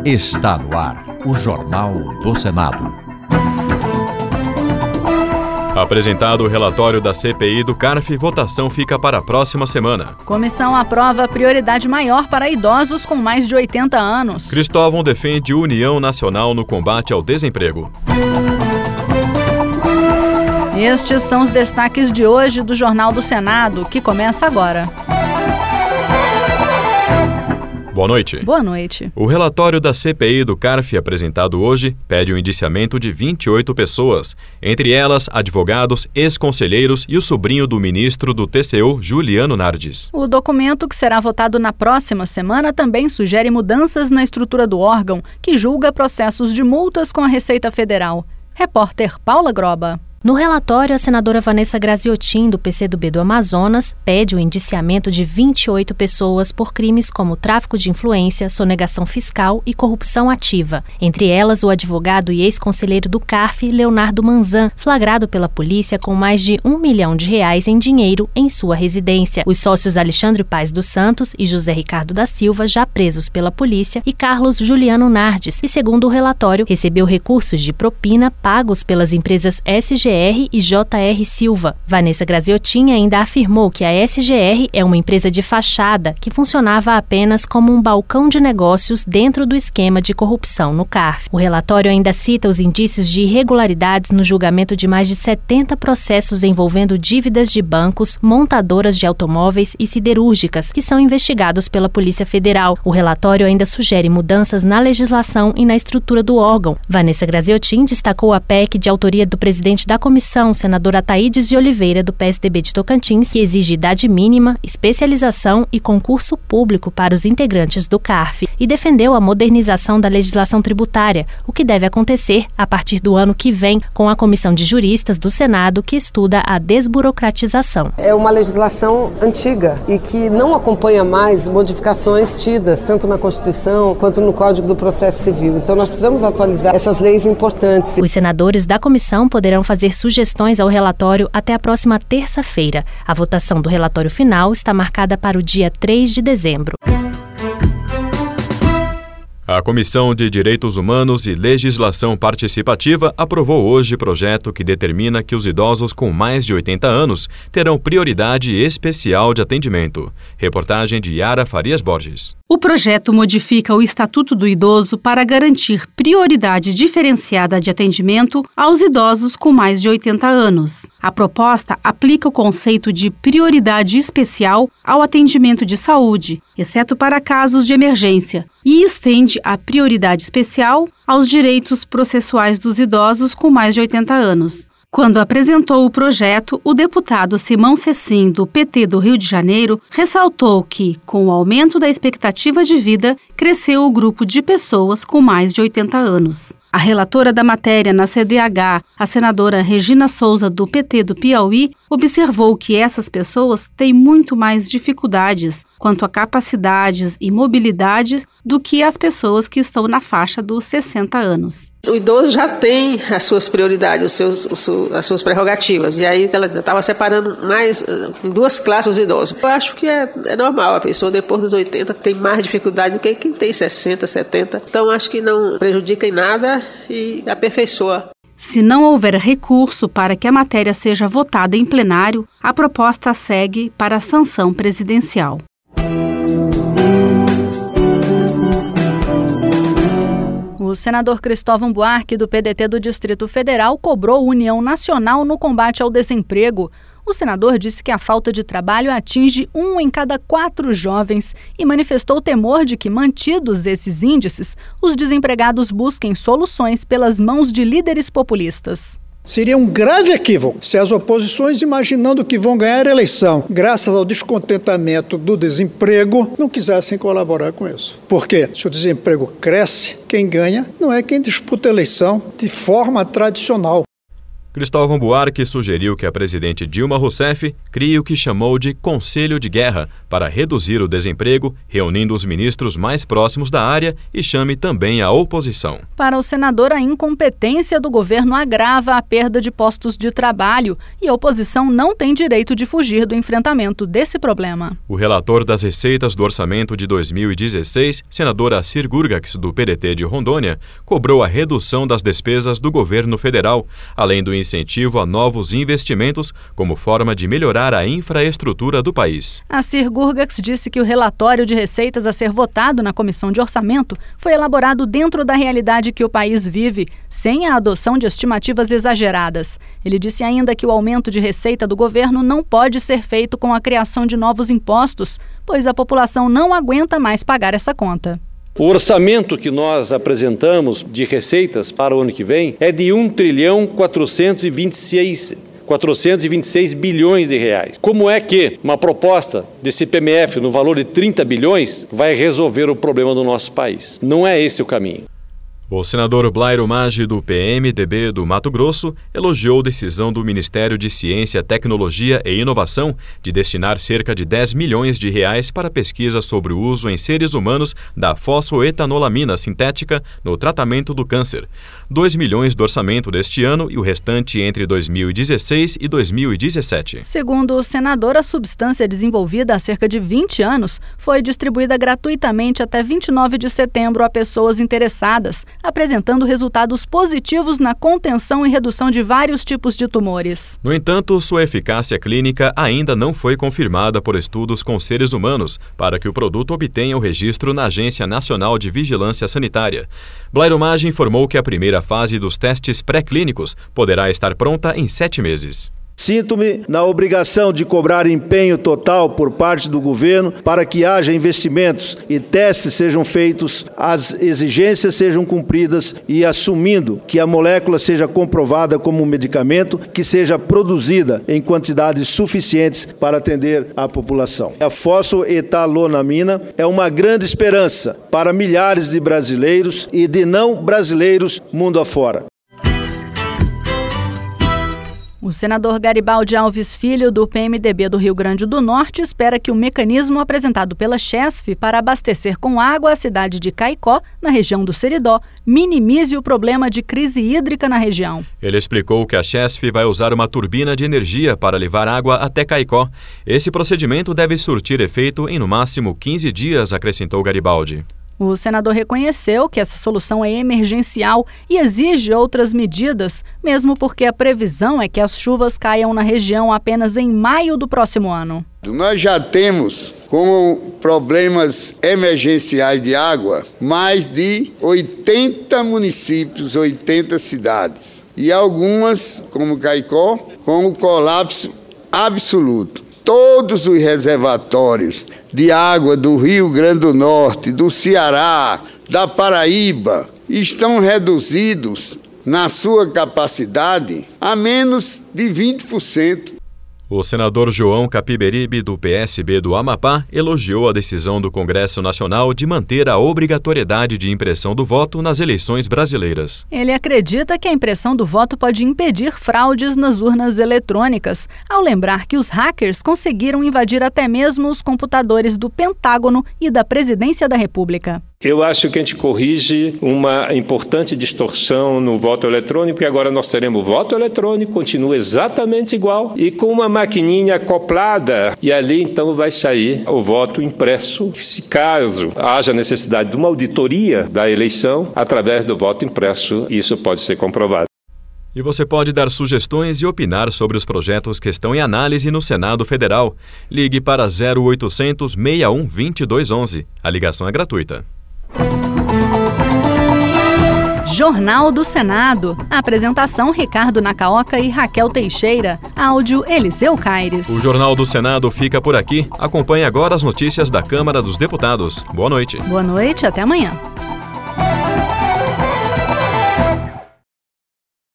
Está no ar o Jornal do Senado. Apresentado o relatório da CPI do CARF, votação fica para a próxima semana. Comissão aprova prioridade maior para idosos com mais de 80 anos. Cristóvão defende união nacional no combate ao desemprego. Estes são os destaques de hoje do Jornal do Senado, que começa agora. Boa noite. Boa noite. O relatório da CPI do CARF, apresentado hoje, pede o indiciamento de 28 pessoas, entre elas advogados, ex-conselheiros e o sobrinho do ministro do TCU, Juliano Nardes. O documento, que será votado na próxima semana, também sugere mudanças na estrutura do órgão, que julga processos de multas com a Receita Federal. Repórter Paula Groba. No relatório, a senadora Vanessa Graziotin, do PCdoB do Amazonas, pede o indiciamento de 28 pessoas por crimes como tráfico de influência, sonegação fiscal e corrupção ativa. Entre elas, o advogado e ex-conselheiro do CARF, Leonardo Manzan, flagrado pela polícia com mais de R$1 milhão em dinheiro em sua residência. Os sócios Alexandre Paes dos Santos e José Ricardo da Silva, já presos pela polícia, e Carlos Juliano Nardes, que, segundo o relatório, recebeu recursos de propina pagos pelas empresas SGR e JR Silva. Vanessa Graziotin ainda afirmou que a SGR é uma empresa de fachada que funcionava apenas como um balcão de negócios dentro do esquema de corrupção no CARF. O relatório ainda cita os indícios de irregularidades no julgamento de mais de 70 processos envolvendo dívidas de bancos, montadoras de automóveis e siderúrgicas, que são investigados pela Polícia Federal. O relatório ainda sugere mudanças na legislação e na estrutura do órgão. Vanessa Graziotin destacou a PEC de autoria do presidente da comissão, senador Ataídes de Oliveira, do PSDB de Tocantins, que exige idade mínima, especialização e concurso público para os integrantes do CARF, e defendeu a modernização da legislação tributária, o que deve acontecer a partir do ano que vem, com a Comissão de Juristas do Senado, que estuda a desburocratização. É uma legislação antiga e que não acompanha mais modificações tidas, tanto na Constituição quanto no Código do Processo Civil. Então nós precisamos atualizar essas leis importantes. Os senadores da comissão poderão fazer sugestões ao relatório até a próxima terça-feira. A votação do relatório final está marcada para o dia 3 de dezembro. A Comissão de Direitos Humanos e Legislação Participativa aprovou hoje projeto que determina que os idosos com mais de 80 anos terão prioridade especial de atendimento. Reportagem de Yara Farias Borges. O projeto modifica o Estatuto do Idoso para garantir prioridade diferenciada de atendimento aos idosos com mais de 80 anos. A proposta aplica o conceito de prioridade especial ao atendimento de saúde, exceto para casos de emergência, e estende a prioridade especial aos direitos processuais dos idosos com mais de 80 anos. Quando apresentou o projeto, o deputado Simão Cecim, do PT do Rio de Janeiro, ressaltou que, com o aumento da expectativa de vida, cresceu o grupo de pessoas com mais de 80 anos. A relatora da matéria na CDH, a senadora Regina Souza, do PT do Piauí, observou que essas pessoas têm muito mais dificuldades quanto a capacidades e mobilidades do que as pessoas que estão na faixa dos 60 anos. O idoso já tem as suas prioridades, as suas prerrogativas, e aí ela estava separando mais em duas classes os idosos. Eu acho que é normal, a pessoa depois dos 80 tem mais dificuldade do que quem tem 60, 70, então acho que não prejudica em nada e aperfeiçoa. Se não houver recurso para que a matéria seja votada em plenário, a proposta segue para a sanção presidencial. O senador Cristóvão Buarque, do PDT do Distrito Federal, cobrou união nacional no combate ao desemprego. O senador disse que a falta de trabalho atinge 1 em cada 4 jovens e manifestou temor de que, mantidos esses índices, os desempregados busquem soluções pelas mãos de líderes populistas. Seria um grave equívoco se as oposições, imaginando que vão ganhar a eleição graças ao descontentamento do desemprego, não quisessem colaborar com isso. Porque se o desemprego cresce, quem ganha não é quem disputa a eleição de forma tradicional. Cristóvão Buarque sugeriu que a presidente Dilma Rousseff crie o que chamou de Conselho de Guerra para reduzir o desemprego, reunindo os ministros mais próximos da área e chame também a oposição. Para o senador, a incompetência do governo agrava a perda de postos de trabalho e a oposição não tem direito de fugir do enfrentamento desse problema. O relator das receitas do orçamento de 2016, senador Assir Gurgax, do PDT de Rondônia, cobrou a redução das despesas do governo federal, além do incentivo a novos investimentos como forma de melhorar a infraestrutura do país. Assir Gurgax disse que o relatório de receitas a ser votado na Comissão de Orçamento foi elaborado dentro da realidade que o país vive, sem a adoção de estimativas exageradas. Ele disse ainda que o aumento de receita do governo não pode ser feito com a criação de novos impostos, pois a população não aguenta mais pagar essa conta. O orçamento que nós apresentamos de receitas para o ano que vem é de 1.426 bilhões de reais. Como é que uma proposta desse PMF no valor de 30 bilhões vai resolver o problema do nosso país? Não é esse o caminho. O senador Blairo Maggi, do PMDB do Mato Grosso, elogiou a decisão do Ministério de Ciência, Tecnologia e Inovação de destinar cerca de 10 milhões de reais para pesquisa sobre o uso em seres humanos da fosfoetanolamina sintética no tratamento do câncer. 2 milhões do orçamento deste ano e o restante entre 2016 e 2017. Segundo o senador, a substância desenvolvida há cerca de 20 anos foi distribuída gratuitamente até 29 de setembro a pessoas interessadas, apresentando resultados positivos na contenção e redução de vários tipos de tumores. No entanto, sua eficácia clínica ainda não foi confirmada por estudos com seres humanos para que o produto obtenha o registro na Agência Nacional de Vigilância Sanitária. Blairo Maggi informou que a primeira fase dos testes pré-clínicos poderá estar pronta em 7 meses. Sinto-me na obrigação de cobrar empenho total por parte do governo para que haja investimentos e testes sejam feitos, as exigências sejam cumpridas e assumindo que a molécula seja comprovada como um medicamento que seja produzida em quantidades suficientes para atender a população. A fosfoetanolamina é uma grande esperança para milhares de brasileiros e de não brasileiros mundo afora. O senador Garibaldi Alves Filho, do PMDB do Rio Grande do Norte, espera que o mecanismo apresentado pela Chesf para abastecer com água a cidade de Caicó, na região do Seridó, minimize o problema de crise hídrica na região. Ele explicou que a Chesf vai usar uma turbina de energia para levar água até Caicó. Esse procedimento deve surtir efeito em no máximo 15 dias, acrescentou Garibaldi. O senador reconheceu que essa solução é emergencial e exige outras medidas, mesmo porque a previsão é que as chuvas caiam na região apenas em maio do próximo ano. Nós já temos, como problemas emergenciais de água, mais de 80 municípios, 80 cidades. E algumas, como Caicó, com colapso absoluto. Todos os reservatórios de água do Rio Grande do Norte, do Ceará, da Paraíba, estão reduzidos na sua capacidade a menos de 20%. O senador João Capiberibe, do PSB do Amapá, elogiou a decisão do Congresso Nacional de manter a obrigatoriedade de impressão do voto nas eleições brasileiras. Ele acredita que a impressão do voto pode impedir fraudes nas urnas eletrônicas, ao lembrar que os hackers conseguiram invadir até mesmo os computadores do Pentágono e da Presidência da República. Eu acho que a gente corrige uma importante distorção no voto eletrônico e agora nós teremos voto eletrônico, continua exatamente igual e com uma maquininha acoplada e ali então vai sair o voto impresso. Se caso haja necessidade de uma auditoria da eleição através do voto impresso, isso pode ser comprovado. E você pode dar sugestões e opinar sobre os projetos que estão em análise no Senado Federal. Ligue para 0800 61 2211. A ligação é gratuita. Jornal do Senado. Apresentação: Ricardo Nacaoca e Raquel Teixeira. Áudio: Eliseu Caires. O Jornal do Senado fica por aqui. Acompanhe agora as notícias da Câmara dos Deputados. Boa noite. Boa noite, até amanhã.